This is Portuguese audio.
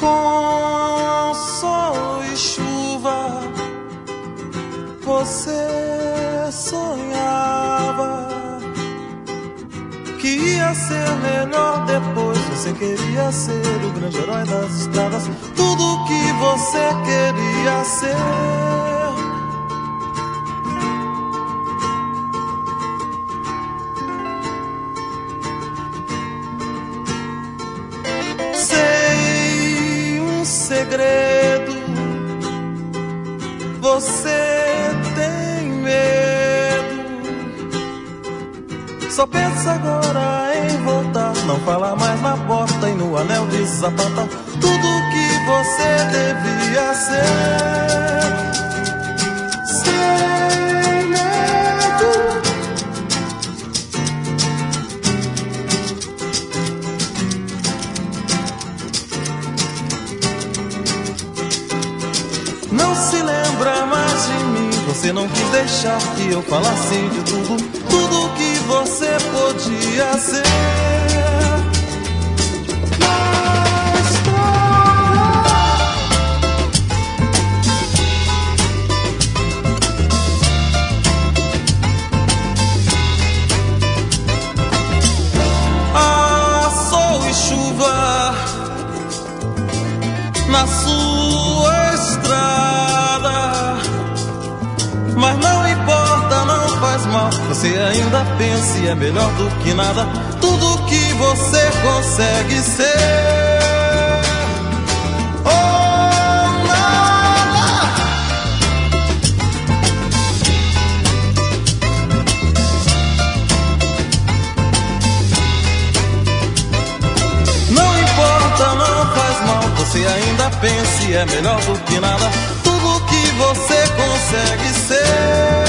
Com sol e chuva você sonhava que ia ser melhor depois. Você queria ser o grande herói das estradas, tudo que você queria ser. Sei um segredo, você tem medo, só pensa agora em voltar, não fala mais na porta e no anel de sapata, tudo que você devia ser. Sem medo, não se lembra mais de mim, você não quis deixar que eu falasse de tudo, tudo que você podia ser. Ah, sol e chuva na sua estrada, mas não importa, não faz mal, você ainda pensa e é melhor do que nada, tudo que você consegue ser. Oh, nada. Não importa, não faz mal, você ainda pensa e é melhor do que nada, tudo que você consegue ser.